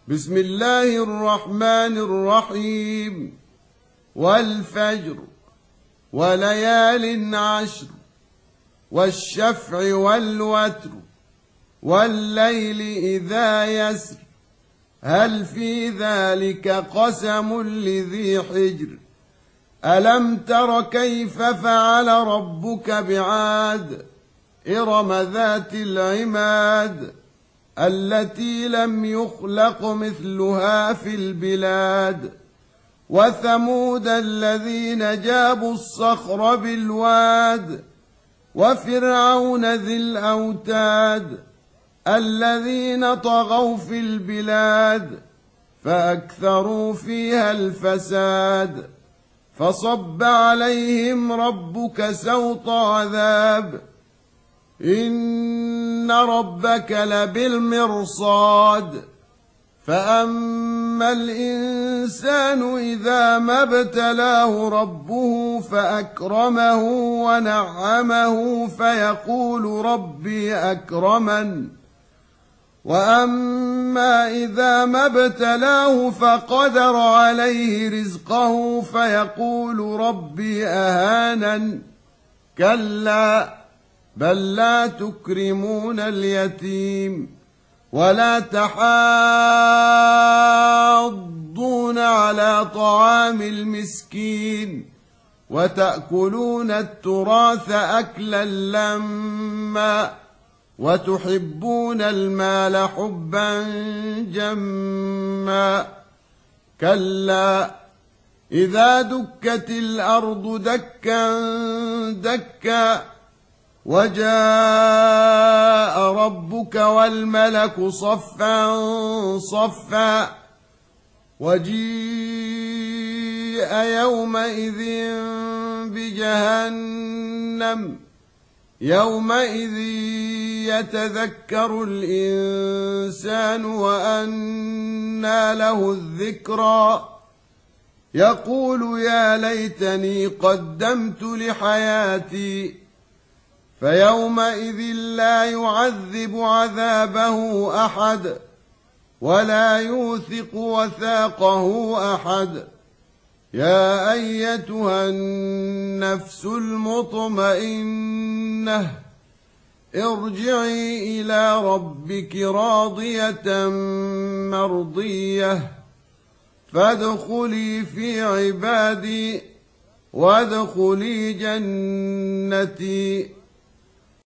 بسم الله الرحمن الرحيم. والفجر وليال عشر والشفع والوتر والليل إذا يسر هل في ذلك قسم لذي حجر ألم تر كيف فعل ربك بعاد إرم ذات العماد التي لم يخلق مثلها في البلاد وثمود الذين جابوا الصخر بالواد وفرعون ذي الأوتاد الذين طغوا في البلاد فأكثروا فيها الفساد فصب عليهم ربك سوط عذاب إن ربك لبالمرصاد فأما الإنسان إذا ما ابتلاه ربه فأكرمه ونعمه فيقول ربي أكرمن وأما إذا ما ابتلاه فقدر عليه رزقه فيقول ربي أهانن كلا بل لا تكرمون اليتيم ولا تحاضون على طعام المسكين وتأكلون التراث أكلا لما وتحبون المال حبا جما كلا إذا دكت الأرض دكا دكا وجاء ربك والملك صفا صفا وجيء يومئذ بجهنم يومئذ يتذكر الإنسان وأنى له الذكرى يقول يا ليتني قدمت لحياتي فيومئذ لا يعذب عذابه أحد ولا يوثق وثاقه أحد يا أيتها النفس المطمئنة ارجعي إلى ربك راضية مرضية فادخلي في عبادي وادخلي جنتي